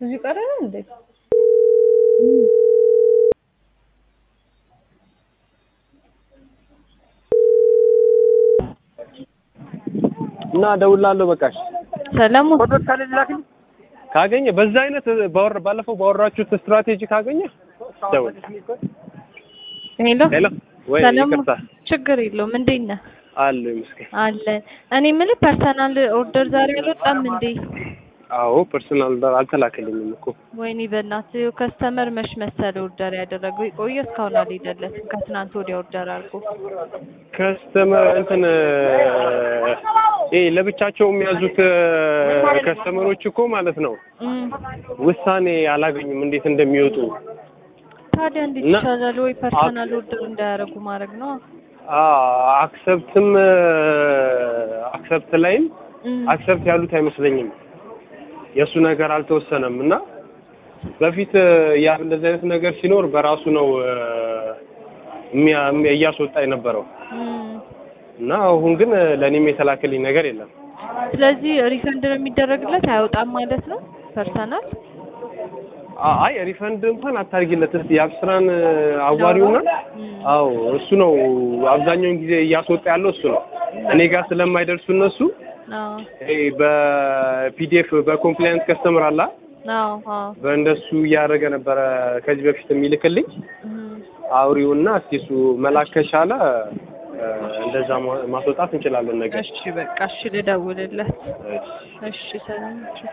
እዚህ ቀረና እንዴ? እና ደውላለሁ በቃሽ። ሰላም ወዶት ካለላኪ ካገኘ በዛ አይነት ባለፈው ባወራችሁት ስትራቴጂ ካገኘ ደውል። ሄሎ ወይ ሰላም ይቅርታ ችግር የለውም። እንዴት ነህ? አለ ይመስገን አለ። እኔ የምልህ ፐርሰናል ኦርደር ዛሬ አልወጣም እንዴ? አዎ ፐርሰናል አልተላከልኝም እኮ። ወይኔ በእናትህ ከስተመር መች መሰለ ኦርደር ያደረገው የቆየ እስካሁን አልሄደለትም። ከትናንት ወዲያ ኦርደር አድርጎ ከስተመር እንትን ለብቻቸው የሚያዙት ከስተመሮች እኮ ማለት ነው ውሳኔ አላገኙም እንዴት እንደሚወጡ። ታዲያ እንዴት ይሻላል? ወይ ፐርሰናል ኦርደር እንዳያደርጉ ማድረግ ነው። አክሰፕት ላይም አክሰፕት ያሉት አይመስለኝም። የሱ ነገር አልተወሰነም እና በፊት ያ እንደዚህ አይነት ነገር ሲኖር በራሱ ነው እያስወጣ የነበረው እና አሁን ግን ለኔም የተላከልኝ ነገር የለም። ስለዚህ ሪፈንድ ነው የሚደረግለት አይወጣም ማለት ነው ፐርሰናል? አይ ሪፈንድ እንኳን አታርጊለት እስቲ ያብስራን አዋሪውና አዎ እሱ ነው አብዛኛውን ጊዜ እያስወጣ ያለው እሱ ነው። እኔ ጋር ስለማይደርሱ እነሱ በፒዲኤፍ በኮምፕላይንት ከስተመር አላ በእንደሱ ያደረገ ነበር ከዚህ በፊት የሚልክልኝ። አውሪውና እስቲ እሱ መላክ ከቻለ እንደዛ ማስወጣት እንችላለን ነገር። እሺ በቃ እሺ ልደውልለት። እሺ ሰላም